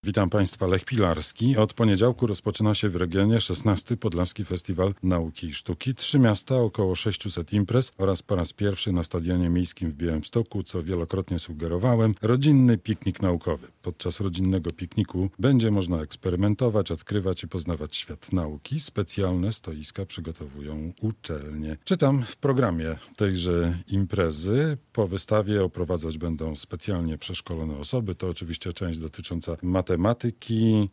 Witam Państwa, Lech Pilarski. Od poniedziałku rozpoczyna się w regionie 16. Podlaski Festiwal Nauki i Sztuki. 3 miasta, około 600 imprez oraz po raz pierwszy na Stadionie Miejskim w Białymstoku, co wielokrotnie sugerowałem, rodzinny piknik naukowy. Podczas rodzinnego pikniku będzie można eksperymentować, odkrywać i poznawać świat nauki. Specjalne stoiska przygotowują uczelnie. Czytam w programie tejże imprezy. Po wystawie oprowadzać będą specjalnie przeszkolone osoby. To oczywiście część dotycząca matematyki,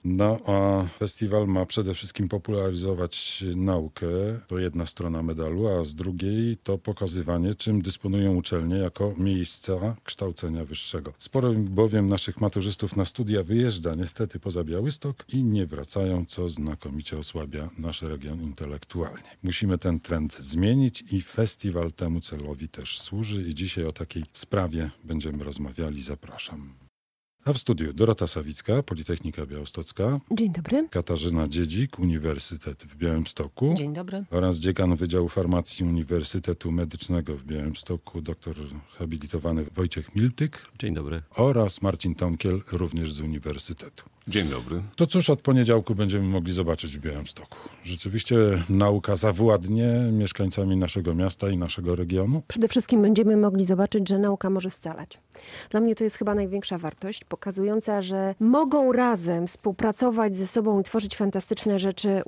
a festiwal ma przede wszystkim popularyzować naukę. To jedna strona medalu, a z drugiej to pokazywanie, czym dysponują uczelnie jako miejsca kształcenia wyższego. Sporo bowiem naszych maturzystów na studia wyjeżdża niestety poza Białystok i nie wracają, co znakomicie osłabia nasz region intelektualnie. Musimy ten trend zmienić i festiwal temu celowi też służy i dzisiaj o takiej sprawie będziemy rozmawiali. Zapraszam. A w studiu Dorota Sawicka, Politechnika Białostocka. Dzień dobry. Katarzyna Dziedzik, Uniwersytet w Białymstoku. Dzień dobry. Oraz dziekan Wydziału Farmacji Uniwersytetu Medycznego w Białymstoku, doktor habilitowany Wojciech Miltyk. Dzień dobry. Oraz Marcin Tomkiel, również z Uniwersytetu. Dzień dobry. To cóż od poniedziałku będziemy mogli zobaczyć w Białymstoku? Rzeczywiście nauka zawładnie mieszkańcami naszego miasta i naszego regionu? Przede wszystkim będziemy mogli zobaczyć, że nauka może scalać. Dla mnie to jest chyba największa wartość, pokazująca, że mogą razem współpracować ze sobą i tworzyć fantastyczne rzeczy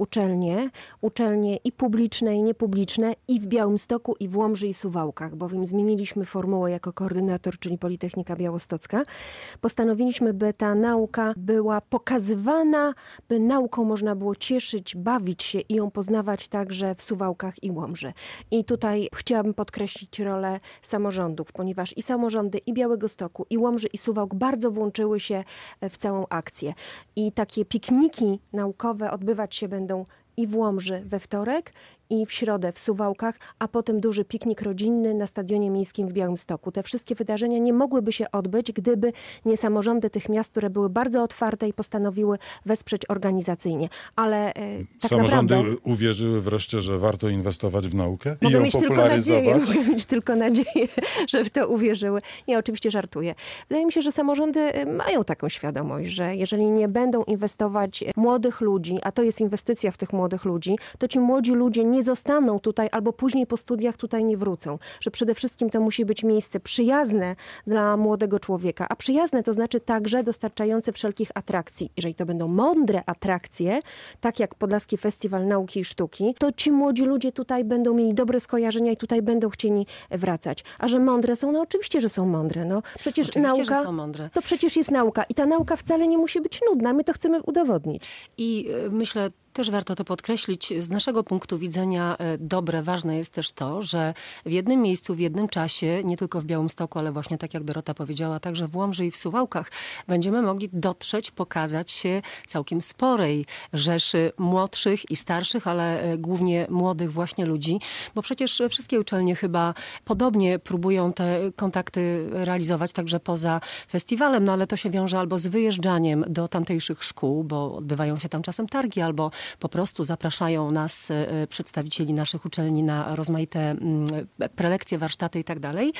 uczelnie i publiczne, i niepubliczne, i w Białymstoku, i w Łomży, i Suwałkach, bowiem zmieniliśmy formułę jako koordynator, czyli Politechnika Białostocka. Postanowiliśmy, by ta nauka była pokazywana, by nauką można było cieszyć, bawić się i ją poznawać także w Suwałkach i Łomży. I tutaj chciałabym podkreślić rolę samorządów, ponieważ i samorządy i Białegostoku, i Łomży, i Suwałk bardzo włączyły się w całą akcję. I takie pikniki naukowe odbywać się będą i w Łomży we wtorek, i w środę w Suwałkach, a potem duży piknik rodzinny na Stadionie Miejskim w Białymstoku. Te wszystkie wydarzenia nie mogłyby się odbyć, gdyby nie samorządy tych miast, które były bardzo otwarte i postanowiły wesprzeć organizacyjnie. Ale tak samorządy naprawdę uwierzyły wreszcie, że warto inwestować w naukę i mogę ją mieć popularyzować. mogę mieć tylko nadzieję, że w to uwierzyły. Nie, oczywiście żartuję. Wydaje mi się, że samorządy mają taką świadomość, że jeżeli nie będą inwestować w młodych ludzi, a to jest inwestycja w tych młodych ludzi, to ci młodzi ludzie nie zostaną tutaj albo później po studiach tutaj nie wrócą. Że przede wszystkim to musi być miejsce przyjazne dla młodego człowieka. A przyjazne to znaczy także dostarczające wszelkich atrakcji. Jeżeli to będą mądre atrakcje, tak jak Podlaski Festiwal Nauki i Sztuki, to ci młodzi ludzie tutaj będą mieli dobre skojarzenia i tutaj będą chcieli wracać. A że mądre są? No oczywiście, że są mądre. No, przecież oczywiście, nauka że są mądre. to przecież jest nauka. I ta nauka wcale nie musi być nudna. My to chcemy udowodnić. I myślę, też warto to podkreślić, z naszego punktu widzenia dobre, ważne jest też to, że w jednym miejscu, w jednym czasie, nie tylko w Białymstoku, ale właśnie tak jak Dorota powiedziała, także w Łomży i w Suwałkach, będziemy mogli dotrzeć, pokazać się całkiem sporej rzeszy młodszych i starszych, ale głównie młodych właśnie ludzi, bo przecież wszystkie uczelnie chyba podobnie próbują te kontakty realizować także poza festiwalem, no ale to się wiąże albo z wyjeżdżaniem do tamtejszych szkół, bo odbywają się tam czasem targi, albo po prostu zapraszają nas, przedstawicieli naszych uczelni, na rozmaite prelekcje, warsztaty i tak dalej.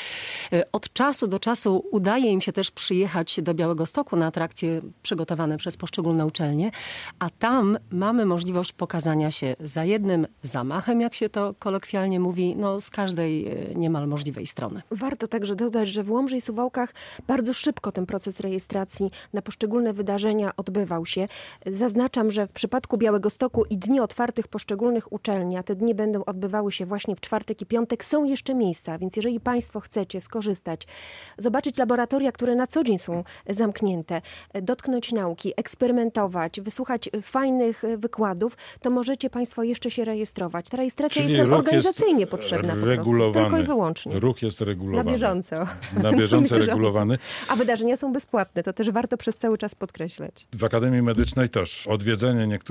Od czasu do czasu udaje im się też przyjechać do Białegostoku na atrakcje przygotowane przez poszczególne uczelnie, a tam mamy możliwość pokazania się za jednym zamachem, jak się to kolokwialnie mówi, no z każdej niemal możliwej strony. Warto także dodać, że w Łomży i Suwałkach bardzo szybko ten proces rejestracji na poszczególne wydarzenia odbywał się. Zaznaczam, że w przypadku Białegostoku i dni otwartych poszczególnych uczelni, a te dni będą odbywały się właśnie w czwartek i piątek, są jeszcze miejsca, więc jeżeli Państwo chcecie skorzystać, zobaczyć laboratoria, które na co dzień są zamknięte, dotknąć nauki, eksperymentować, wysłuchać fajnych wykładów, to możecie Państwo jeszcze się rejestrować. Ta rejestracja jest nam organizacyjnie potrzebna po prostu, tylko i wyłącznie. Ruch jest regulowany. Na bieżąco. Na bieżąco regulowany. A wydarzenia są bezpłatne, to też warto przez cały czas podkreślać. W Akademii Medycznej też odwiedzenie niektórych laboratoriów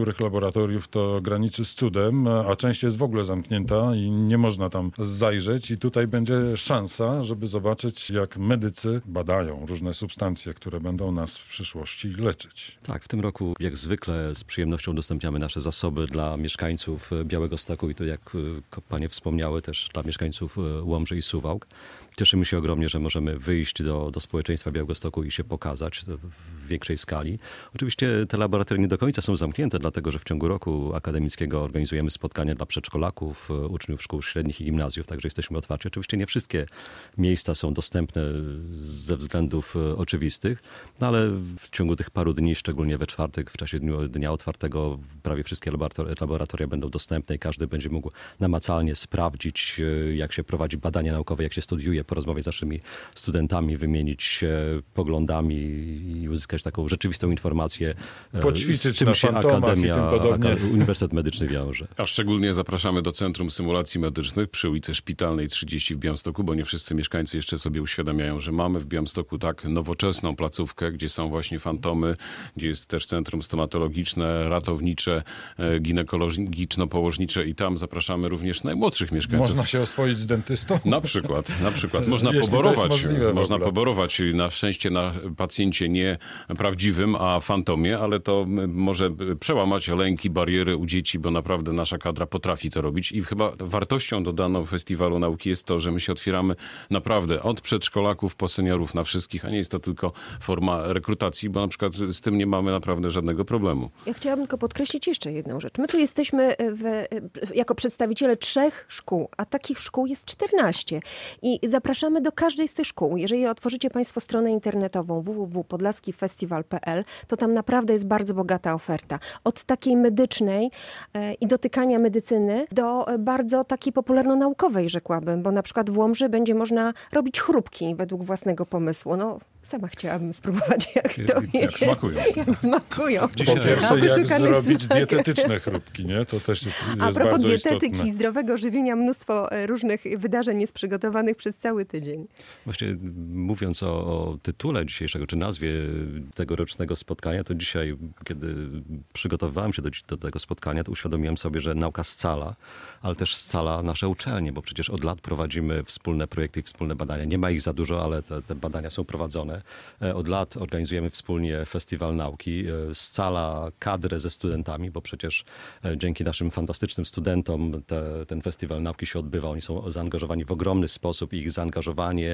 laboratoriów to graniczy z cudem, a część jest w ogóle zamknięta i nie można tam zajrzeć i tutaj będzie szansa, żeby zobaczyć, jak medycy badają różne substancje, które będą nas w przyszłości leczyć. Tak, w tym roku jak zwykle z przyjemnością udostępniamy nasze zasoby dla mieszkańców Białegostoku i to, jak panie wspomniały, też dla mieszkańców Łomży i Suwałk. Cieszymy się ogromnie, że możemy wyjść do społeczeństwa Białegostoku i się pokazać w większej skali. Oczywiście te laboratoria nie do końca są zamknięte, dlatego że w ciągu roku akademickiego organizujemy spotkania dla przedszkolaków, uczniów szkół średnich i gimnazjów, także jesteśmy otwarci. Oczywiście nie wszystkie miejsca są dostępne ze względów oczywistych, no ale w ciągu tych paru dni, szczególnie we czwartek, w czasie dnia otwartego, prawie wszystkie laboratoria będą dostępne i każdy będzie mógł namacalnie sprawdzić, jak się prowadzi badania naukowe, jak się studiuje, porozmawiać z naszymi studentami, wymienić się poglądami i uzyskać taką rzeczywistą informację, Poćwiczyć z czym na się fantomach i tym podobnie. Uniwersytet Medyczny wiąże. A szczególnie zapraszamy do Centrum Symulacji Medycznych przy ulicy Szpitalnej 30 w Białymstoku, bo nie wszyscy mieszkańcy jeszcze sobie uświadamiają, że mamy w Białymstoku tak nowoczesną placówkę, gdzie są właśnie fantomy, gdzie jest też centrum stomatologiczne, ratownicze, ginekologiczno-położnicze i tam zapraszamy również najmłodszych mieszkańców. Można się oswoić z dentystą? Na przykład. Można Jeśli to jest możliwe Można poborować na szczęście na pacjencie nie prawdziwym, a fantomie, ale to może przełamać lęki, bariery u dzieci, bo naprawdę nasza kadra potrafi to robić i chyba wartością dodaną Festiwalu Nauki jest to, że my się otwieramy naprawdę od przedszkolaków po seniorów na wszystkich, a nie jest to tylko forma rekrutacji, bo na przykład z tym nie mamy naprawdę żadnego problemu. Ja chciałabym tylko podkreślić jeszcze jedną rzecz. My tu jesteśmy jako przedstawiciele 3 szkół, a takich szkół jest 14. I zapraszamy do każdej z tych szkół. Jeżeli otworzycie państwo stronę internetową www.podlaskifestival.pl, to tam naprawdę jest bardzo bogata oferta. Od takiej medycznej i dotykania medycyny do bardzo takiej popularno-naukowej, rzekłabym, bo na przykład w Łomży będzie można robić chrupki według własnego pomysłu. No, sama chciałabym spróbować, jak to jest. Jak smakują. Jak smakują. Po pierwsze, jak Wyszukany zrobić smak. dietetyczne chrupki, nie? To też jest A propos bardzo dietetyki, istotne. zdrowego żywienia, mnóstwo różnych wydarzeń jest przygotowanych przez cały tydzień. Właśnie mówiąc o tytule dzisiejszego, czy nazwie tegorocznego spotkania, to dzisiaj, kiedy przygotowywałem się do tego spotkania, to uświadomiłem sobie, że nauka scala, ale też scala nasze uczelnie, bo przecież od lat prowadzimy wspólne projekty i wspólne badania. Nie ma ich za dużo, ale te badania są prowadzone. Od lat organizujemy wspólnie Festiwal Nauki, scala kadrę ze studentami, bo przecież dzięki naszym fantastycznym studentom ten Festiwal Nauki się odbywa. Oni są zaangażowani w ogromny sposób i ich zaangażowanie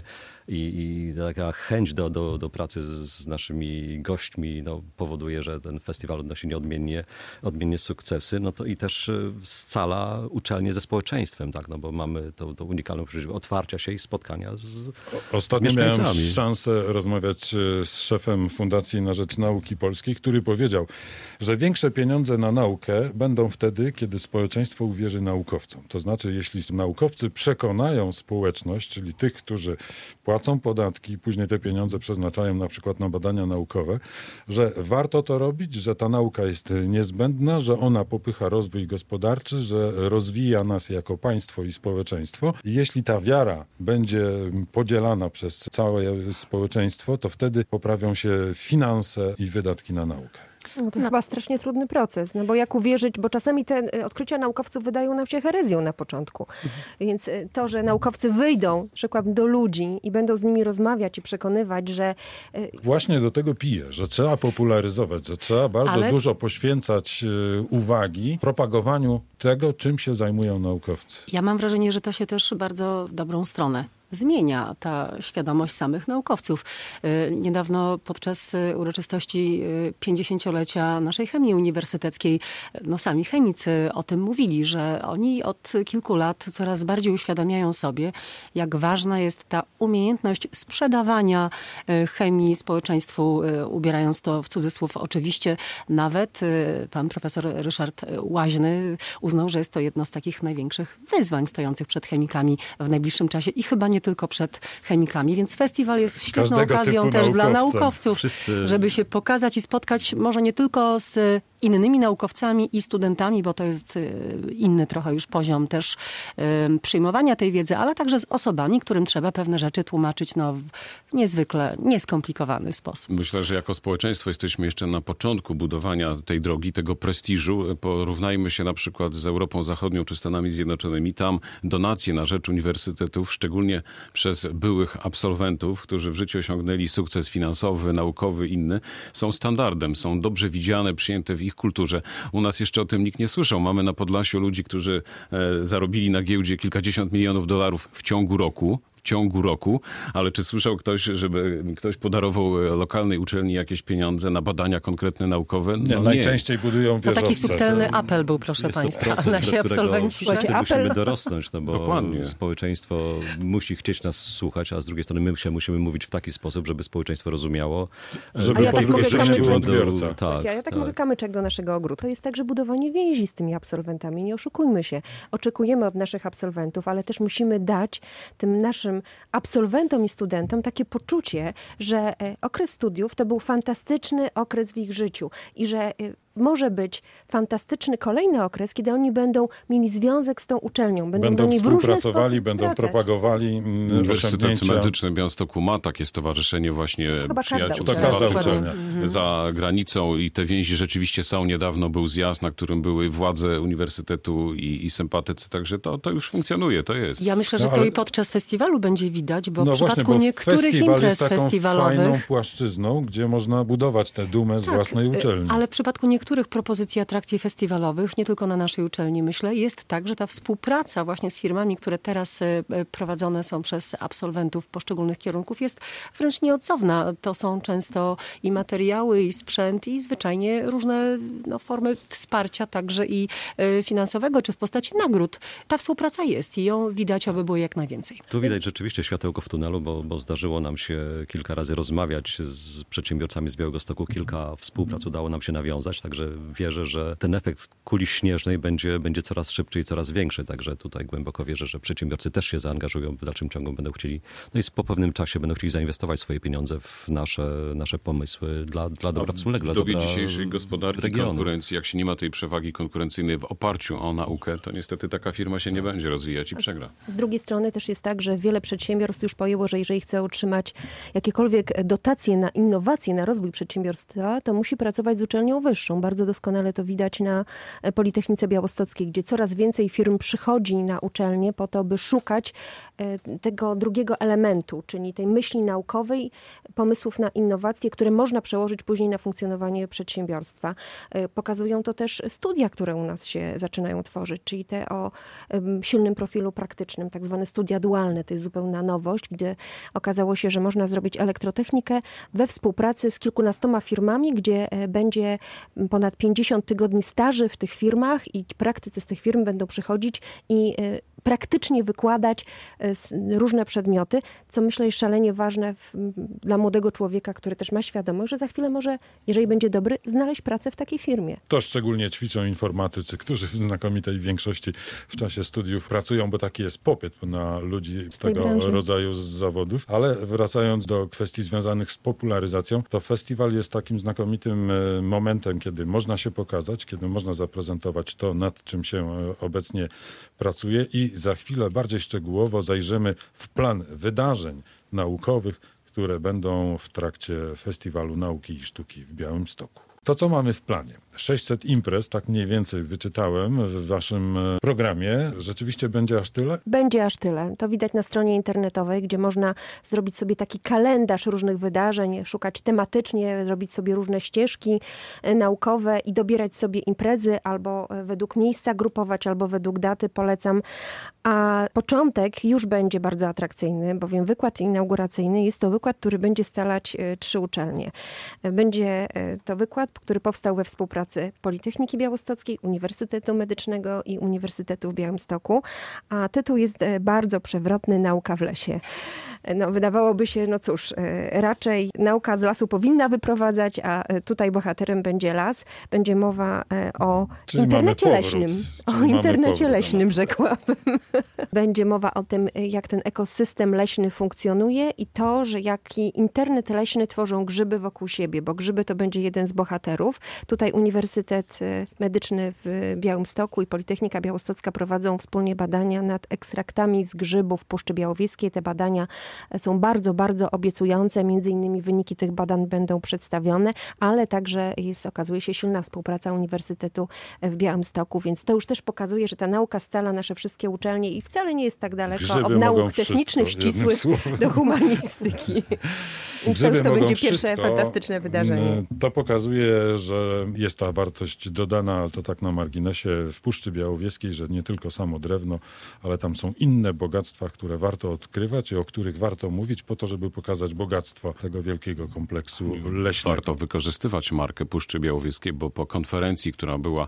i taka chęć do pracy z naszymi gośćmi powoduje, że ten festiwal odnosi odmiennie sukcesy. No to i też scala uczelnie ze społeczeństwem, tak? No bo mamy to unikalną możliwość otwarcia się i spotkania z Ostatnio mieszkańcami. miałem szansę rozmawiać z szefem Fundacji na Rzecz Nauki Polskiej, który powiedział, że większe pieniądze na naukę będą wtedy, kiedy społeczeństwo uwierzy naukowcom. To znaczy, jeśli naukowcy przekonają społeczność, czyli tych, którzy płacą podatki i później te pieniądze przeznaczają na przykład na badania naukowe, że warto to robić, że ta nauka jest niezbędna, że ona popycha rozwój gospodarczy, że rozwija nas jako państwo i społeczeństwo. I jeśli ta wiara będzie podzielana przez całe społeczeństwo, to wtedy poprawią się finanse i wydatki na naukę. No to chyba strasznie trudny proces, no bo jak uwierzyć, bo czasami te odkrycia naukowców wydają nam się herezją na początku. Więc to, że naukowcy wyjdą, rzekłabym, do ludzi i będą z nimi rozmawiać i przekonywać, że... Właśnie do tego piję, że trzeba popularyzować, że trzeba bardzo dużo poświęcać uwagi propagowaniu tego, czym się zajmują naukowcy. Ja mam wrażenie, że to się też bardzo w dobrą stronę zmienia, ta świadomość samych naukowców. Niedawno podczas uroczystości 50-lecia naszej chemii uniwersyteckiej, sami chemicy o tym mówili, że oni od kilku lat coraz bardziej uświadamiają sobie, jak ważna jest ta umiejętność sprzedawania chemii społeczeństwu, ubierając to w cudzysłów oczywiście. Nawet pan profesor Ryszard Łaźny uznał, że jest to jedno z takich największych wyzwań stojących przed chemikami w najbliższym czasie i chyba nie tylko przed chemikami, więc festiwal jest świetną okazją też dla naukowców, żeby się pokazać i spotkać może nie tylko z innymi naukowcami i studentami, bo to jest inny trochę już poziom też przyjmowania tej wiedzy, ale także z osobami, którym trzeba pewne rzeczy tłumaczyć w niezwykle nieskomplikowany sposób. Myślę, że jako społeczeństwo jesteśmy jeszcze na początku budowania tej drogi, tego prestiżu. Porównajmy się na przykład z Europą Zachodnią czy Stanami Zjednoczonymi. Tam donacje na rzecz uniwersytetów, szczególnie przez byłych absolwentów, którzy w życiu osiągnęli sukces finansowy, naukowy, inny, są standardem, są dobrze widziane, przyjęte w ich kulturze. U nas jeszcze o tym nikt nie słyszał. Mamy na Podlasiu ludzi, którzy zarobili na giełdzie kilkadziesiąt milionów dolarów w ciągu roku, ale czy słyszał ktoś, żeby ktoś podarował lokalnej uczelni jakieś pieniądze na badania konkretne naukowe? Nie, najczęściej budują To wieżowce. taki subtelny apel był, proszę państwa, nasi absolwenci. Wszyscy musimy dorosnąć, bo Dokładnie. społeczeństwo musi chcieć nas słuchać, a z drugiej strony my musimy mówić w taki sposób, żeby społeczeństwo rozumiało, Żeby A ja po tak drugiej mogę stronie był kamyczek- odbiorca. Ja tak mogę kamyczek do naszego ogródku. To jest także budowanie więzi z tymi absolwentami. Nie oszukujmy się. Oczekujemy od naszych absolwentów, ale też musimy dać tym naszym absolwentom i studentom takie poczucie, że okres studiów to był fantastyczny okres w ich życiu i że może być fantastyczny kolejny okres, kiedy oni będą mieli związek z tą uczelnią. Będą do niej w różny współpracowali, sposób będą wracać. propagowali Uniwersytet osiągnięcia. Medyczny w Białymstoku ma takie stowarzyszenie właśnie chyba każda przyjaciół. To uczelnia. każda walczą uczelnia. za granicą i te więzi rzeczywiście są. Niedawno był zjazd, na którym były władze uniwersytetu i sympatycy, także to już funkcjonuje, to jest. Ja myślę, że No, to ale- i podczas festiwalu będzie widać, bo w No przypadku właśnie, bo niektórych festiwal imprez jest taką festiwalowych... fajną płaszczyzną, gdzie można budować tę dumę z własnej uczelni. Ale w przypadku niektórych propozycji atrakcji festiwalowych, nie tylko na naszej uczelni, myślę, jest tak, że ta współpraca właśnie z firmami, które teraz prowadzone są przez absolwentów poszczególnych kierunków, jest wręcz nieodzowna. To są często i materiały, i sprzęt, i zwyczajnie różne formy wsparcia, także i finansowego, czy w postaci nagród. Ta współpraca jest i ją widać, aby było jak najwięcej. Tu widać rzeczywiście światełko w tunelu, bo zdarzyło nam się kilka razy rozmawiać z przedsiębiorcami z Białegostoku. Kilka współprac udało nam się nawiązać, także wierzę, że ten efekt kuli śnieżnej będzie coraz szybciej i coraz większy. Także tutaj głęboko wierzę, że przedsiębiorcy też się zaangażują w dalszym ciągu, będą chcieli, no i po pewnym czasie będą chcieli zainwestować swoje pieniądze w nasze pomysły dla dobra wspólnego, W dla dobie dobra dzisiejszej gospodarki, regionu. konkurencji, jak się nie ma tej przewagi konkurencyjnej w oparciu o naukę, to niestety taka firma się nie będzie rozwijać i przegra. Z drugiej strony też jest tak, że wiele przedsiębiorstw już pojęło, że jeżeli chce otrzymać jakiekolwiek dotacje na innowacje, na rozwój przedsiębiorstwa, to musi pracować z uczelnią wyższą. Bardzo doskonale to widać na Politechnice Białostockiej, gdzie coraz więcej firm przychodzi na uczelnię po to, by szukać tego drugiego elementu, czyli tej myśli naukowej, pomysłów na innowacje, które można przełożyć później na funkcjonowanie przedsiębiorstwa. Pokazują to też studia, które u nas się zaczynają tworzyć, czyli te o silnym profilu praktycznym, tak zwane studia dualne. To jest zupełna nowość, gdzie okazało się, że można zrobić elektrotechnikę we współpracy z kilkunastoma firmami, gdzie będzie ponad 50 tygodni staży w tych firmach i praktycy z tych firm będą przychodzić i praktycznie wykładać różne przedmioty, co myślę jest szalenie ważne dla młodego człowieka, który też ma świadomość, że za chwilę może, jeżeli będzie dobry, znaleźć pracę w takiej firmie. To szczególnie ćwiczą informatycy, którzy w znakomitej większości w czasie studiów pracują, bo taki jest popyt na ludzi z tego branży. rodzaju zawodów. Ale wracając do kwestii związanych z popularyzacją, to festiwal jest takim znakomitym momentem, kiedy można się pokazać, kiedy można zaprezentować to, nad czym się obecnie pracuje i za chwilę bardziej szczegółowo zajrzymy w plan wydarzeń naukowych, które będą w trakcie Festiwalu Nauki i Sztuki w Białymstoku. To, co mamy w planie? 600 imprez, tak mniej więcej wyczytałem w waszym programie. Rzeczywiście będzie aż tyle? Będzie aż tyle. To widać na stronie internetowej, gdzie można zrobić sobie taki kalendarz różnych wydarzeń, szukać tematycznie, zrobić sobie różne ścieżki naukowe i dobierać sobie imprezy albo według miejsca grupować, albo według daty, polecam. A początek już będzie bardzo atrakcyjny, bowiem wykład inauguracyjny jest to wykład, który będzie scalać 3 uczelnie. Będzie to wykład, który powstał we współpracy Politechniki Białostockiej, Uniwersytetu Medycznego i Uniwersytetu w Białymstoku, a tytuł jest bardzo przewrotny: Nauka w lesie. No, wydawałoby się, no cóż, raczej nauka z lasu powinna wyprowadzać, a tutaj bohaterem będzie las. Będzie mowa o Czyli internecie mamy powrót. leśnym. Czyli O mamy internecie powrót, leśnym, rzekłabym. Będzie mowa o tym, jak ten ekosystem leśny funkcjonuje i to, że jaki internet leśny tworzą grzyby wokół siebie, bo grzyby to będzie jeden z bohaterów. Tutaj Uniwersytet Medyczny w Białymstoku i Politechnika Białostocka prowadzą wspólnie badania nad ekstraktami z grzybów Puszczy Białowieskiej. Te badania są bardzo, bardzo obiecujące. Między innymi wyniki tych badań będą przedstawione, ale także okazuje się silna współpraca Uniwersytetu w Białymstoku, więc to już też pokazuje, że ta nauka scala nasze wszystkie uczelnie i wcale nie jest tak daleko Grzyby od mogą nauk wszystko, technicznych, jednym ścisłych słowem. do humanistyki. Więc to Grzyby już to mogą będzie pierwsze wszystko. fantastyczne wydarzenie. To pokazuje, że jest ta wartość dodana, ale to tak na marginesie, w Puszczy Białowieskiej, że nie tylko samo drewno, ale tam są inne bogactwa, które warto odkrywać i o których warto mówić po to, żeby pokazać bogactwo tego wielkiego kompleksu leśnego. Warto wykorzystywać markę Puszczy Białowieskiej, bo po konferencji, która była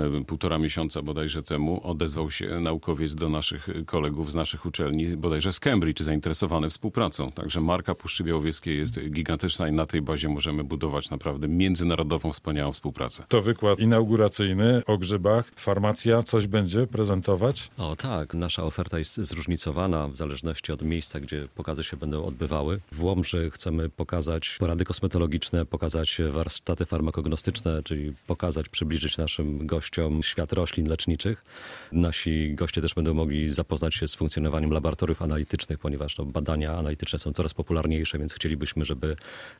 1,5 miesiąca bodajże temu, odezwał się naukowiec do naszych kolegów z naszych uczelni, bodajże z Cambridge, zainteresowany współpracą. Także marka Puszczy Białowieskiej jest gigantyczna i na tej bazie możemy budować naprawdę międzynarodową, wspaniałą współpracę. To wykład inauguracyjny o grzybach. Farmacja coś będzie prezentować? O tak, nasza oferta jest zróżnicowana w zależności od miejsca, gdzie pokazy się będą odbywały. W Łomży chcemy pokazać porady kosmetologiczne, pokazać warsztaty farmakognostyczne, czyli pokazać, przybliżyć naszym gościom świat roślin leczniczych. Nasi goście też będą mogli zapoznać się z funkcjonowaniem laboratoriów analitycznych, ponieważ badania analityczne są coraz popularniejsze, więc chcielibyśmy, żeby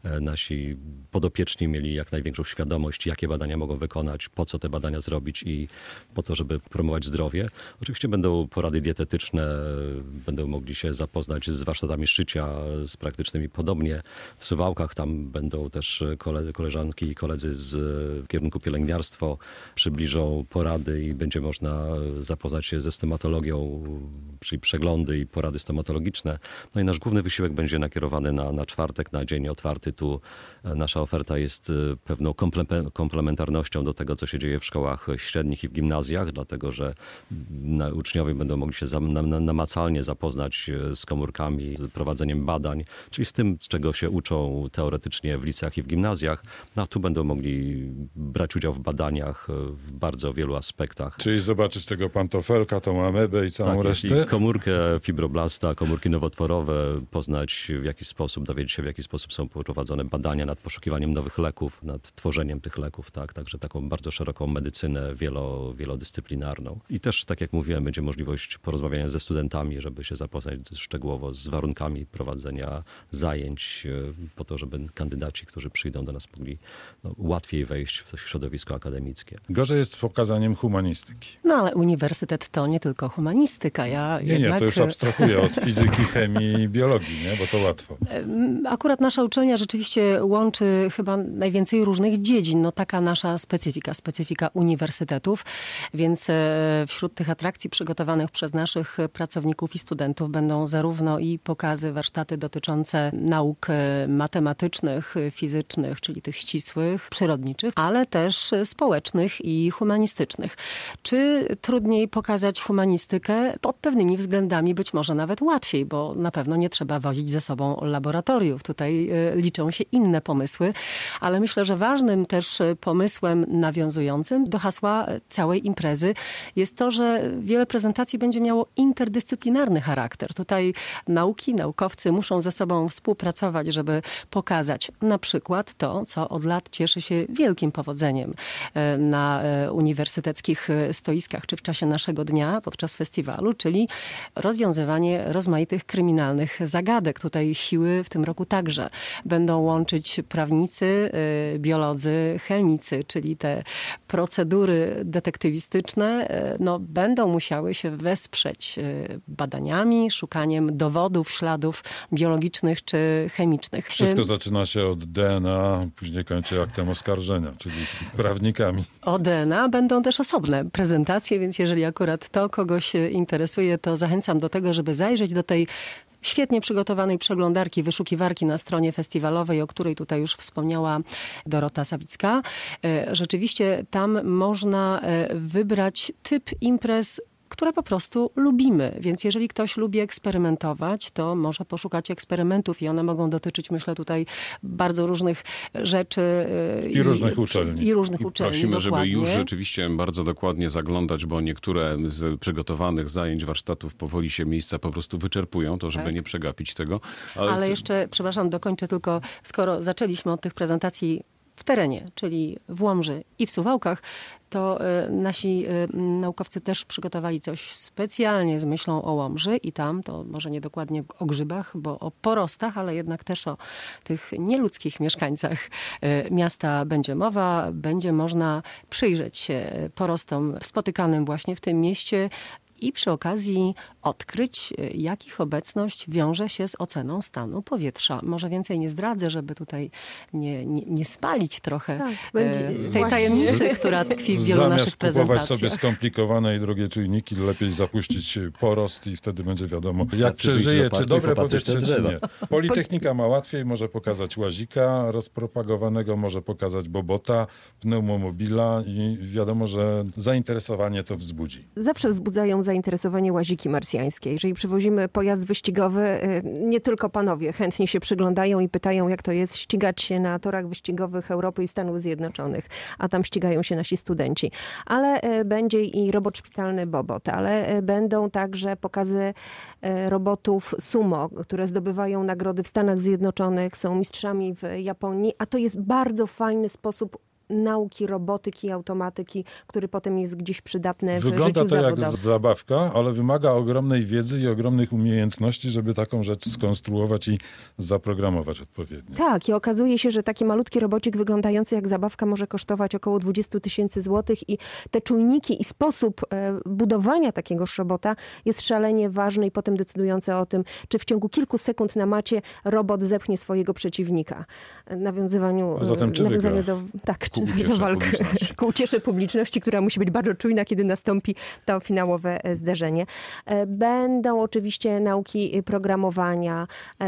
nasi podopieczni mieli jak największą świadomość, jakie badania mogą wykonać, po co te badania zrobić i po to, żeby promować zdrowie. Oczywiście będą porady dietetyczne, będą mogli się zapoznać z warsztatami szycia, z praktycznymi. Podobnie w Suwałkach tam będą też koleżanki i koledzy z kierunku pielęgniarstwo, przybliżą porady i będzie można zapoznać się ze stomatologią, czyli przeglądy i porady stomatologiczne. No i nasz główny wysiłek będzie nakierowany na czwartek, na dzień otwarty. Tu nasza oferta jest pewną komplementarnością do tego, co się dzieje w szkołach średnich i w gimnazjach, dlatego że uczniowie będą mogli się namacalnie zapoznać z komórkami, z prowadzeniem badań, czyli z tym, z czego się uczą teoretycznie w liceach i w gimnazjach, a tu będą mogli brać udział w badaniach w bardzo wielu aspektach. Czyli zobaczyć tego pantofelka, tą amebę i całą resztę? I komórkę fibroblasta, komórki nowotworowe, poznać w jaki sposób, dowiedzieć się w jaki sposób są prowadzone badania nad poszukiwaniem nowych leków, nad tworzeniem tych leków, tak? Także taką bardzo szeroką medycynę wielodyscyplinarną. I też, tak jak mówiłem, będzie możliwość porozmawiania ze studentami, żeby się zapoznać szczegółowo z warunkami prowadzenia zajęć, po to, żeby kandydaci, którzy przyjdą do nas, mogli łatwiej wejść w to środowisko akademickie. Gorzej jest z pokazaniem humanistyki. No ale uniwersytet to nie tylko humanistyka. Nie, to już abstrahuję od fizyki, chemii i biologii, nie? Bo to łatwo. Akurat nasza uczelnia rzeczywiście łączy chyba najwięcej różnych dziedzin. No taka nasza specyfika uniwersytetów, więc wśród tych atrakcji przygotowanych przez naszych pracowników i studentów będą zarówno i pokazy, warsztaty dotyczące nauk matematycznych, fizycznych, czyli tych ścisłych, przyrodniczych, ale też społecznych i humanistycznych. Czy trudniej pokazać humanistykę? Pod pewnymi względami być może nawet łatwiej, bo na pewno nie trzeba wozić ze sobą laboratoriów. Tutaj liczą się inne pomysły, ale myślę, że ważnym też pomysłem nawiązującym do hasła całej imprezy jest to, że wiele prezentacji będzie miało interdyscyplinarny charakter. Tutaj naukowcy muszą ze sobą współpracować, żeby pokazać na przykład to, co od lat cieszy się wielkim powodzeniem na uniwersyteckich stoiskach, czy w czasie naszego dnia, podczas festiwalu, czyli rozwiązywanie rozmaitych kryminalnych zagadek. Tutaj siły w tym roku także będą łączyć prawnicy, biolodzy, chemicy, czyli te procedury detektywistyczne będą musiały się wesprzeć badaniami, szukaniem dowodów, śladów biologicznych czy chemicznych. Wszystko zaczyna się od DNA, później kończy aktem oskarżenia, czyli prawnikami. O DNA będą też osobne prezentacje, więc jeżeli akurat to kogoś interesuje, to zachęcam do tego, żeby zajrzeć do tej świetnie przygotowanej przeglądarki, wyszukiwarki na stronie festiwalowej, o której tutaj już wspomniała Dorota Sawicka. Rzeczywiście tam można wybrać typ imprez, które po prostu lubimy. Więc jeżeli ktoś lubi eksperymentować, to może poszukać eksperymentów i one mogą dotyczyć, myślę, tutaj bardzo różnych rzeczy. I różnych uczelni. I różnych uczelni, Prosimy, dokładnie. żeby już rzeczywiście bardzo dokładnie zaglądać, bo niektóre z przygotowanych zajęć, warsztatów powoli się miejsca po prostu wyczerpują, to żeby Tak. nie przegapić tego. Ale jeszcze, przepraszam, dokończę tylko, skoro zaczęliśmy od tych prezentacji w terenie, czyli w Łomży i w Suwałkach, to nasi naukowcy też przygotowali coś specjalnie z myślą o Łomży i tam, to może nie dokładnie o grzybach, bo o porostach, ale jednak też o tych nieludzkich mieszkańcach miasta będzie mowa. Będzie można przyjrzeć się porostom spotykanym właśnie w tym mieście i przy okazji odkryć, jak ich obecność wiąże się z oceną stanu powietrza. Może więcej nie zdradzę, żeby tutaj nie spalić trochę tej tajemnicy, która tkwi w wielu Zamiast naszych kupować prezentacjach. sobie skomplikowane i drogie czujniki, lepiej zapuścić porost i wtedy będzie wiadomo, jak Wystarczy przeżyje, wyjść do czy parku i dobre popatrzeć powietrze, na czy drzewa. nie. Politechnika ma łatwiej, może pokazać łazika rozpropagowanego, może pokazać bobota, pneumomobila i wiadomo, że zainteresowanie to wzbudzi. Zawsze wzbudzają zainteresowanie łaziki marsjańskie. Jeżeli przywozimy pojazd wyścigowy, nie tylko panowie chętnie się przyglądają i pytają, jak to jest ścigać się na torach wyścigowych Europy i Stanów Zjednoczonych, a tam ścigają się nasi studenci. Ale będzie i robot szpitalny Bobot, ale będą także pokazy robotów sumo, które zdobywają nagrody w Stanach Zjednoczonych, są mistrzami w Japonii, a to jest bardzo fajny sposób nauki robotyki i automatyki, który potem jest gdzieś przydatny w Wygląda życiu to jak zawodowym. zabawka, ale wymaga ogromnej wiedzy i ogromnych umiejętności, żeby taką rzecz skonstruować i zaprogramować odpowiednio. Tak, i okazuje się, że taki malutki robocik wyglądający jak zabawka może kosztować około 20 000 złotych i te czujniki i sposób budowania takiegoż robota jest szalenie ważny i potem decydujący o tym, czy w ciągu kilku sekund na macie robot zepchnie swojego przeciwnika. A zatem czy wygra? Ku uciesze publiczności. Ku uciesze publiczności, która musi być bardzo czujna, kiedy nastąpi to finałowe zderzenie. Będą oczywiście nauki programowania,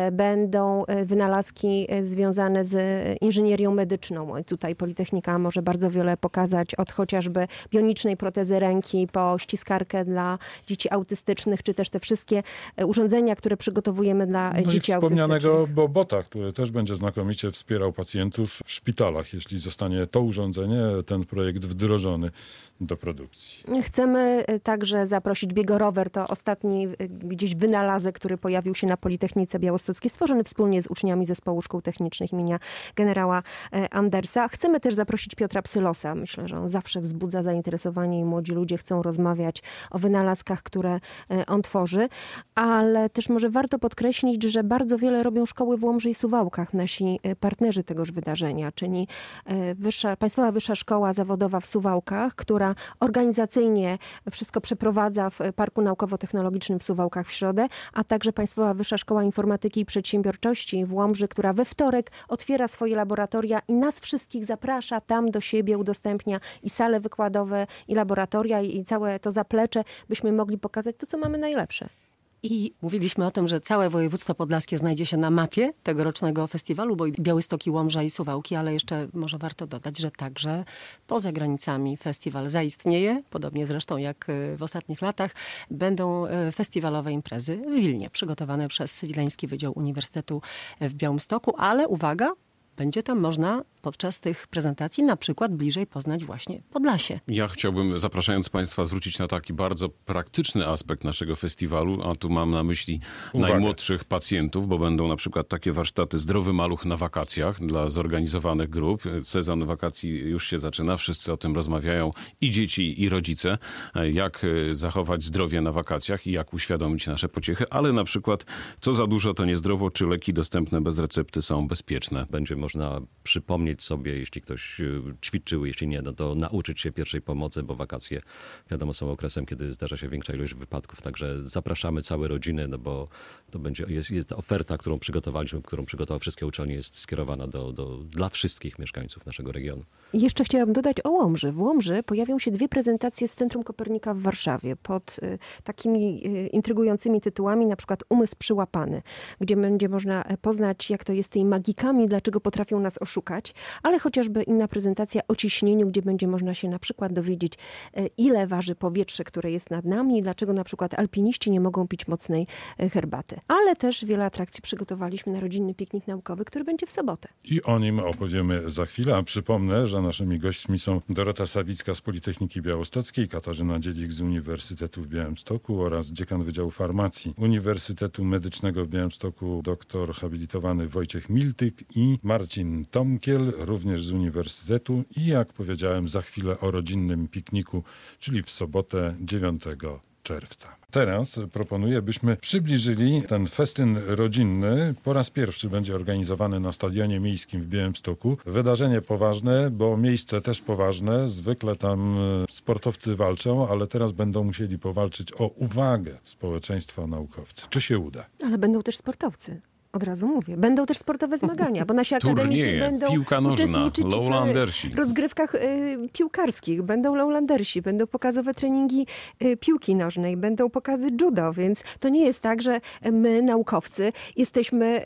będą wynalazki związane z inżynierią medyczną. I tutaj Politechnika może bardzo wiele pokazać, od chociażby bionicznej protezy ręki po ściskarkę dla dzieci autystycznych, czy też te wszystkie urządzenia, które przygotowujemy dla No i dzieci wspomnianego autystycznych. Bobota, który też będzie znakomicie wspierał pacjentów w szpitalach, jeśli zostanie to urządzenie, ten projekt wdrożony do produkcji. Chcemy także zaprosić biegorower. To ostatni gdzieś wynalazek, który pojawił się na Politechnice Białostockiej, stworzony wspólnie z uczniami Zespołu Szkół Technicznych imienia generała Andersa. Chcemy też zaprosić Piotra Psylosa. Myślę, że on zawsze wzbudza zainteresowanie i młodzi ludzie chcą rozmawiać o wynalazkach, które on tworzy. Ale też może warto podkreślić, że bardzo wiele robią szkoły w Łomży i Suwałkach, nasi partnerzy tegoż wydarzenia, czyli Państwowa Wyższa Szkoła Zawodowa w Suwałkach, która organizacyjnie wszystko przeprowadza w Parku Naukowo-Technologicznym w Suwałkach w środę, a także Państwowa Wyższa Szkoła Informatyki i Przedsiębiorczości w Łomży, która we wtorek otwiera swoje laboratoria i nas wszystkich zaprasza tam do siebie, udostępnia i sale wykładowe, i laboratoria, i całe to zaplecze, byśmy mogli pokazać to, co mamy najlepsze. I mówiliśmy o tym, że całe województwo podlaskie znajdzie się na mapie tegorocznego festiwalu, bo i Białystoki, Łomża i Suwałki, ale jeszcze może warto dodać, że także poza granicami festiwal zaistnieje, podobnie zresztą jak w ostatnich latach. Będą festiwalowe imprezy w Wilnie, przygotowane przez Wileński Wydział Uniwersytetu w Białymstoku, ale uwaga, będzie tam można podczas tych prezentacji na przykład bliżej poznać właśnie Podlasie. Ja chciałbym, zapraszając Państwa, zwrócić na taki bardzo praktyczny aspekt naszego festiwalu, a tu mam na myśli najmłodszych pacjentów, bo będą na przykład takie warsztaty Zdrowy Maluch na wakacjach dla zorganizowanych grup. Sezon wakacji już się zaczyna, wszyscy o tym rozmawiają, i dzieci, i rodzice, jak zachować zdrowie na wakacjach i jak uświadomić nasze pociechy, ale na przykład co za dużo to niezdrowo, czy leki dostępne bez recepty są bezpieczne. Będzie można przypomnieć sobie, jeśli ktoś ćwiczył, jeśli nie, no to nauczyć się pierwszej pomocy, bo wakacje, wiadomo, są okresem, kiedy zdarza się większa ilość wypadków, także zapraszamy całe rodziny, no bo to jest oferta, którą przygotowaliśmy, którą przygotowały wszystkie uczelnie, jest skierowana dla wszystkich mieszkańców naszego regionu. Jeszcze chciałabym dodać o Łomży. W Łomży pojawią się 2 prezentacje z Centrum Kopernika w Warszawie pod takimi intrygującymi tytułami, na przykład Umysł przyłapany, gdzie będzie można poznać, jak to jest z tymi magikami, dlaczego potrafią nas oszukać, ale chociażby inna prezentacja o ciśnieniu, gdzie będzie można się na przykład dowiedzieć, ile waży powietrze, które jest nad nami i dlaczego na przykład alpiniści nie mogą pić mocnej herbaty. Ale też wiele atrakcji przygotowaliśmy na rodzinny piknik naukowy, który będzie w sobotę. I o nim opowiemy za chwilę, a przypomnę, że naszymi gośćmi są Dorota Sawicka z Politechniki Białostockiej, Katarzyna Dziedzik z Uniwersytetu w Białymstoku oraz dziekan Wydziału Farmacji Uniwersytetu Medycznego w Białymstoku doktor habilitowany Wojciech Miltyk i Marcin Tomkiel, również z Uniwersytetu i jak powiedziałem za chwilę o rodzinnym pikniku, czyli w sobotę 9 czerwca. Teraz proponuję, byśmy przybliżyli ten festyn rodzinny. Po raz pierwszy będzie organizowany na Stadionie Miejskim w Białymstoku. Wydarzenie poważne, bo miejsce też poważne. Zwykle tam sportowcy walczą, ale teraz będą musieli powalczyć o uwagę społeczeństwa naukowców. Czy się uda? Ale będą też sportowcy. Od razu mówię. Będą też sportowe zmagania, bo nasi akademicy Turnieje, będą piłka nożna, uczestniczyć lowlandersi. w rozgrywkach piłkarskich. Będą lowlandersi, będą pokazowe treningi piłki nożnej, będą pokazy judo, więc to nie jest tak, że my, naukowcy, jesteśmy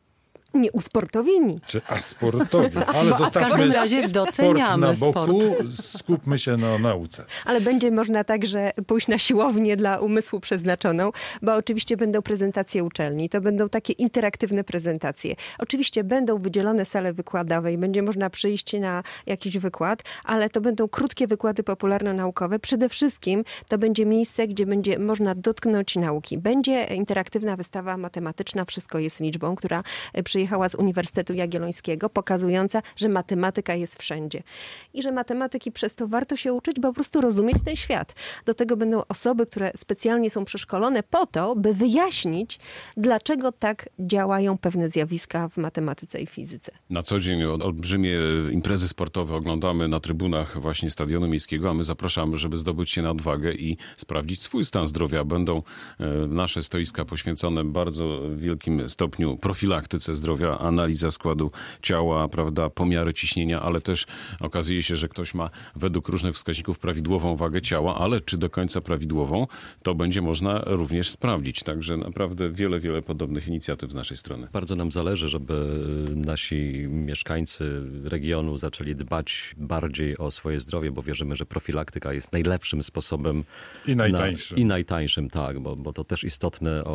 nieusportowieni. Czy asportowi? Ale W każdym zostawmy razie sport doceniamy na boku, skupmy się na nauce. Ale będzie można także pójść na siłownię dla umysłu przeznaczoną, bo oczywiście będą prezentacje uczelni. To będą takie interaktywne prezentacje. Oczywiście będą wydzielone sale wykładowe i będzie można przyjść na jakiś wykład, ale to będą krótkie wykłady popularno-naukowe. Przede wszystkim to będzie miejsce, gdzie będzie można dotknąć nauki. Będzie interaktywna wystawa matematyczna, wszystko jest liczbą, która przyjechała z Uniwersytetu Jagiellońskiego, pokazująca, że matematyka jest wszędzie. I że matematyki przez to warto się uczyć, bo po prostu rozumieć ten świat. Do tego będą osoby, które specjalnie są przeszkolone po to, by wyjaśnić, dlaczego tak działają pewne zjawiska w matematyce i fizyce. Na co dzień olbrzymie imprezy sportowe oglądamy na trybunach właśnie Stadionu Miejskiego, a my zapraszamy, żeby zdobyć się na odwagę i sprawdzić swój stan zdrowia. Będą nasze stoiska poświęcone bardzo wielkim stopniu profilaktyce zdrowia, analiza składu ciała, prawda, pomiary ciśnienia, ale też okazuje się, że ktoś ma według różnych wskaźników prawidłową wagę ciała, ale czy do końca prawidłową, to będzie można również sprawdzić. Także naprawdę wiele podobnych inicjatyw z naszej strony. Bardzo nam zależy, żeby nasi mieszkańcy regionu zaczęli dbać bardziej o swoje zdrowie, bo wierzymy, że profilaktyka jest najlepszym sposobem. I najtańszym. I najtańszym, tak, bo to też istotne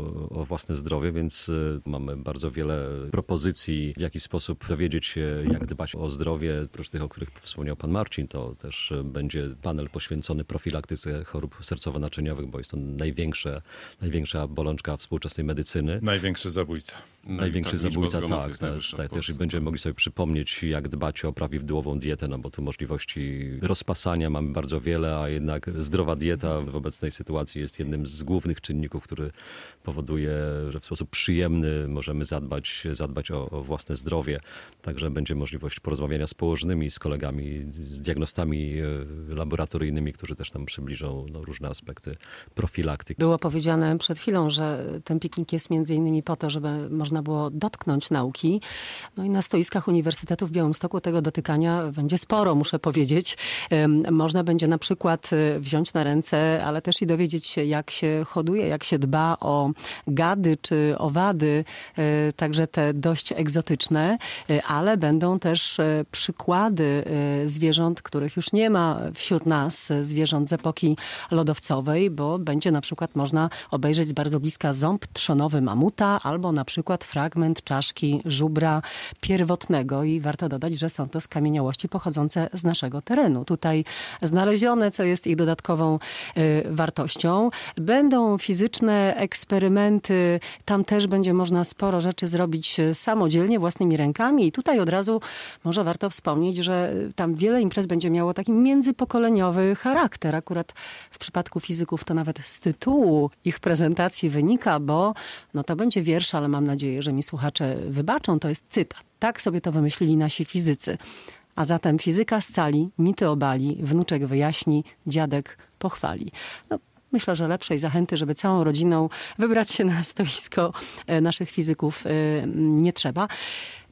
o własne zdrowie, więc mamy bardzo wiele propozycji, w jaki sposób dowiedzieć się, jak dbać o zdrowie. Oprócz tych, o których wspomniał pan Marcin, to też będzie panel poświęcony profilaktyce chorób sercowo-naczyniowych, bo jest to największa bolączka współczesnej medycyny. Największy zabójca. Największy zabójca, tak. Tak, też będziemy mogli sobie przypomnieć, jak dbać o prawidłową dietę, no bo tu możliwości rozpasania mamy bardzo wiele, a jednak zdrowa dieta w obecnej sytuacji jest jednym z głównych czynników, który powoduje, że w sposób przyjemny możemy zadbać o własne zdrowie. Także będzie możliwość porozmawiania z położnymi, z kolegami, z diagnostami laboratoryjnymi, którzy też nam przybliżą różne aspekty profilaktyki. Było powiedziane przed chwilą, że ten piknik jest między innymi po to, żeby można było dotknąć nauki. No i na stoiskach Uniwersytetu w Białymstoku tego dotykania będzie sporo, muszę powiedzieć. Można będzie na przykład wziąć na ręce, ale też i dowiedzieć się, jak się hoduje, jak się dba o gady czy owady, także te dość egzotyczne, ale będą też przykłady zwierząt, których już nie ma wśród nas, zwierząt z epoki lodowcowej, bo będzie na przykład można obejrzeć z bardzo bliska ząb trzonowy mamuta albo na przykład fragment czaszki żubra pierwotnego i warto dodać, że są to skamieniałości pochodzące z naszego terenu. Tutaj znalezione, co jest ich dodatkową wartością. Będą fizyczne eksperymenty, tam też będzie można sporo rzeczy zrobić samodzielnie, własnymi rękami i tutaj od razu może warto wspomnieć, że tam wiele imprez będzie miało taki międzypokoleniowy charakter. Akurat w przypadku fizyków to nawet z tytułu ich prezentacji wynika, bo to będzie wiersz, ale mam nadzieję, że mi słuchacze wybaczą. To jest cytat. Tak sobie to wymyślili nasi fizycy. A zatem fizyka scali, mity obali, wnuczek wyjaśni, dziadek pochwali. Myślę, że lepszej zachęty, żeby całą rodziną wybrać się na stoisko naszych fizyków nie trzeba.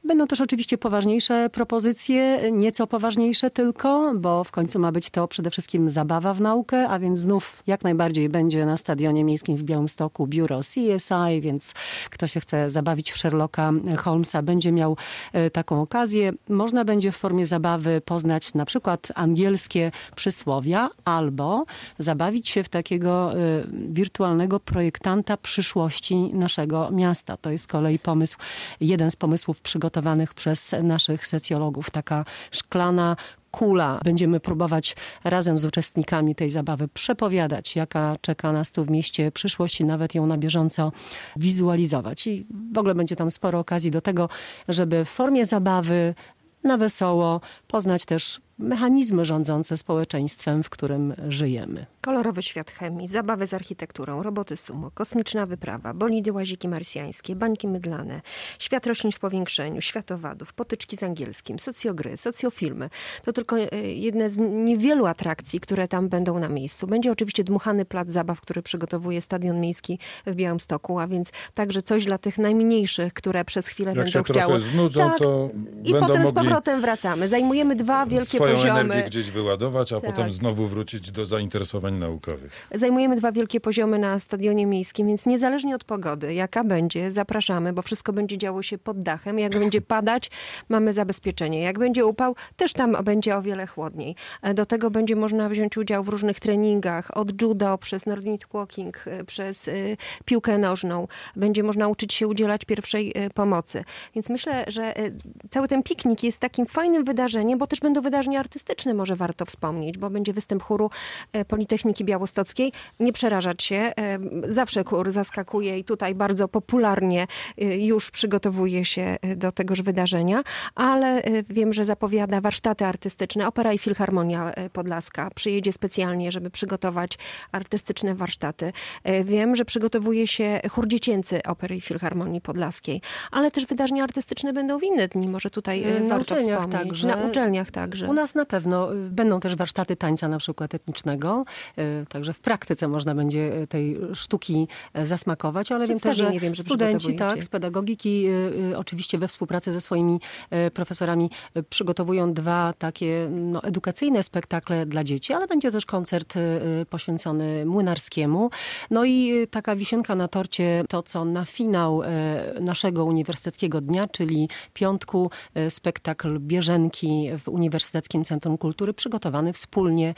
Będą też oczywiście poważniejsze propozycje, nieco poważniejsze tylko, bo w końcu ma być to przede wszystkim zabawa w naukę, a więc znów jak najbardziej będzie na Stadionie Miejskim w Białymstoku biuro CSI, więc kto się chce zabawić w Sherlocka Holmesa, będzie miał taką okazję. Można będzie w formie zabawy poznać na przykład angielskie przysłowia albo zabawić się w takiego wirtualnego projektanta przyszłości naszego miasta. To jest z kolei pomysł, jeden z pomysłów przygotowanych przez naszych socjologów. Taka szklana kula. Będziemy próbować razem z uczestnikami tej zabawy przepowiadać, jaka czeka nas tu w mieście przyszłość i nawet ją na bieżąco wizualizować. I w ogóle będzie tam sporo okazji do tego, żeby w formie zabawy na wesoło poznać też mechanizmy rządzące społeczeństwem, w którym żyjemy. Kolorowy świat chemii, zabawy z architekturą, roboty sumo, kosmiczna wyprawa, bolidy łaziki marsjańskie, bańki mydlane, świat roślin w powiększeniu, świat owadów, potyczki z angielskim, socjogry, socjofilmy. To tylko jedne z niewielu atrakcji, które tam będą na miejscu. Będzie oczywiście dmuchany plac zabaw, który przygotowuje Stadion Miejski w Białymstoku, a więc także coś dla tych najmniejszych, które przez chwilę Jak będą się chciały. trochę znudzą, Tak. to I będą potem z mogli powrotem wracamy. Zajmujemy dwa wielkie swoją poziomy. energię gdzieś wyładować, a Tak. potem znowu wrócić do zainteresowań naukowych. Zajmujemy dwa wielkie poziomy na Stadionie Miejskim, więc niezależnie od pogody, jaka będzie, zapraszamy, bo wszystko będzie działo się pod dachem. Jak będzie padać, mamy zabezpieczenie. Jak będzie upał, też tam będzie o wiele chłodniej. Do tego będzie można wziąć udział w różnych treningach, od judo, przez Nordic Walking, przez piłkę nożną. Będzie można uczyć się udzielać pierwszej pomocy. Więc myślę, że cały ten piknik jest takim fajnym wydarzeniem, bo też będą wydarzenia artystyczne, może warto wspomnieć, bo będzie występ chóru Politechniki Białostockiej. Nie przerażać się. Zawsze chór zaskakuje i tutaj bardzo popularnie już przygotowuje się do tegoż wydarzenia, ale wiem, że zapowiada warsztaty artystyczne. Opera i Filharmonia Podlaska przyjedzie specjalnie, żeby przygotować artystyczne warsztaty. Wiem, że przygotowuje się chór dziecięcy Opery i Filharmonii Podlaskiej, ale też wydarzenia artystyczne będą w inne dni. Może tutaj Na warto uczelniach wspomnieć. także. Na uczelniach także. U nas na pewno będą też warsztaty tańca na przykład etnicznego, także w praktyce można będzie tej sztuki zasmakować, ale wiem też, że Przedstawienie wiem, że studenci przygotowujecie. z pedagogiki oczywiście we współpracy ze swoimi profesorami przygotowują dwa takie edukacyjne spektakle dla dzieci, ale będzie też koncert poświęcony Młynarskiemu. No i taka wisienka na torcie, to co na finał naszego uniwersyteckiego dnia, czyli piątku, spektakl Bieżenki w Uniwersyteckim Centrum Kultury, przygotowany wspólnie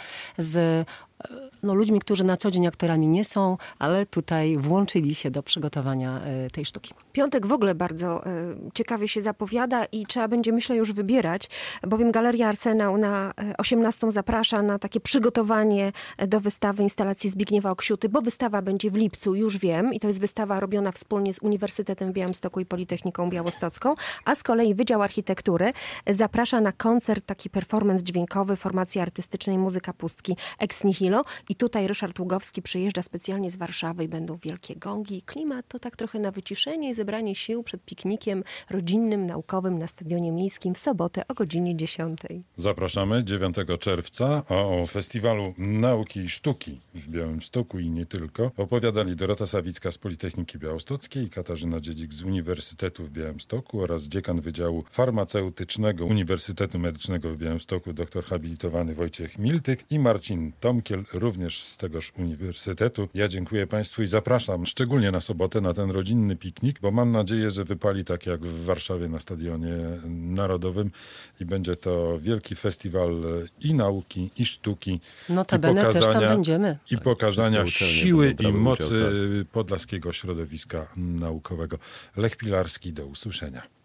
z ludźmi, którzy na co dzień aktorami nie są, ale tutaj włączyli się do przygotowania tej sztuki. Piątek w ogóle bardzo ciekawie się zapowiada i trzeba będzie, myślę, już wybierać, bowiem Galeria Arsenał na 18 zaprasza na takie przygotowanie do wystawy instalacji Zbigniewa Oksiuty, bo wystawa będzie w lipcu, już wiem, i to jest wystawa robiona wspólnie z Uniwersytetem w Białymstoku i Politechniką Białostocką, a z kolei Wydział Architektury zaprasza na koncert, taki performance dźwiękowy formacji artystycznej Muzyka Pustki Ex Nihilo. I tutaj Ryszard Ługowski przyjeżdża specjalnie z Warszawy i będą wielkie gongi. Klimat to tak trochę na wyciszenie i zebranie sił przed piknikiem rodzinnym, naukowym na Stadionie Miejskim w sobotę o godzinie 10. Zapraszamy 9 czerwca, a o Festiwalu Nauki i Sztuki w Białymstoku i nie tylko opowiadali Dorota Sawicka z Politechniki Białostockiej i Katarzyna Dziedzik z Uniwersytetu w Białymstoku oraz dziekan Wydziału Farmaceutycznego Uniwersytetu Medycznego w Białymstoku dr habilitowany Wojciech Miltyk i Marcin Tomkiel, również z tegoż uniwersytetu. Ja dziękuję Państwu i zapraszam szczególnie na sobotę na ten rodzinny piknik, bo mam nadzieję, że wypali tak jak w Warszawie na Stadionie Narodowym i będzie to wielki festiwal i nauki, i sztuki, Notabene i pokazania, też tam będziemy. i pokazania wszystkie uczelnie siły będą i brały mocy udział, podlaskiego środowiska naukowego. Lech Pilarski, do usłyszenia.